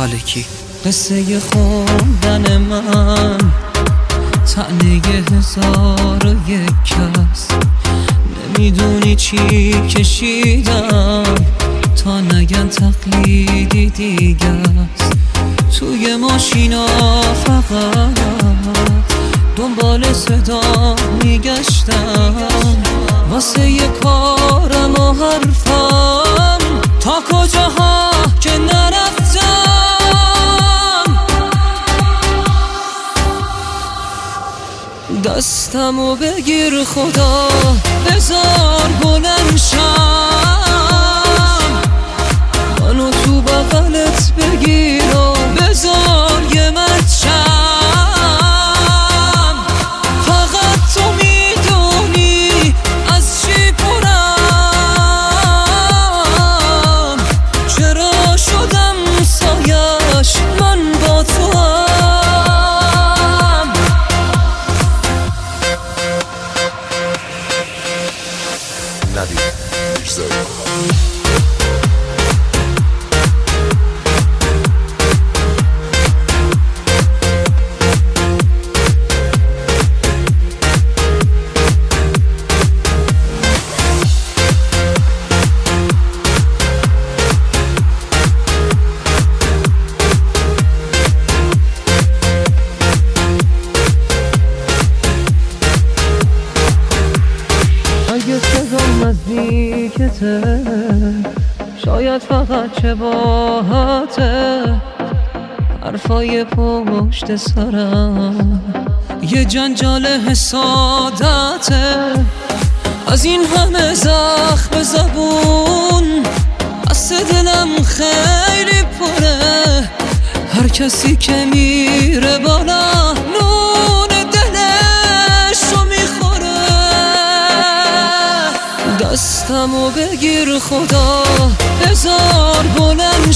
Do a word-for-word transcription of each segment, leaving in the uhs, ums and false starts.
مالکی. قصه خوندن من طعنه هزار و یک کس، نمیدونی چی کشیدم تا نگن تقلیدی دیگه است. توی ماشینا فقط دنبال صدا میگشتم واسه یه کارم و حرفم، تا کجاها که نرفتم. دستمو بگیر خدا، بذار بلند شم، منو تو بغلت بگیر و بذار یه مرد شم. فقط تو میدونی از چی پرم، چرا شدم سایش من با تو هم. اگه صدام نزدیکته، شاید فقط چه باهاته، حرفای پشت سرم یه جنجال حسادته. از این همه زخم زبون از دلم خیلی پره، هر کسی که میره بالا نون دلشو میخوره. دستمو بگیر خدا، بذار بلند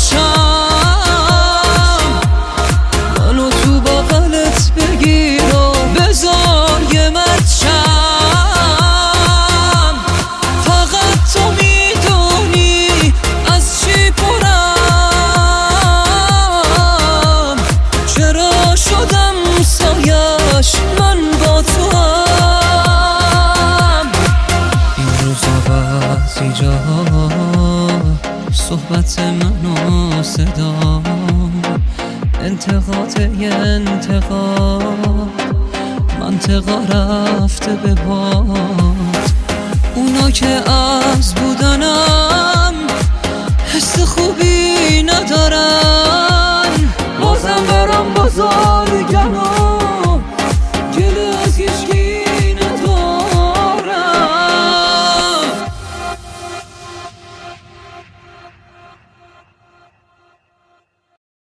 شم، منو تو بغلت بگیر و بذار یه مرد شم. فقط تو میدونی از چی پرم، چرا شدم سایش من با تو هم. این روزا بعضی جا صحبت من و صدا انتقاد یه انتقاد، منطقا رفته به باد. اونا که از بودنم حس خوبی ندارم،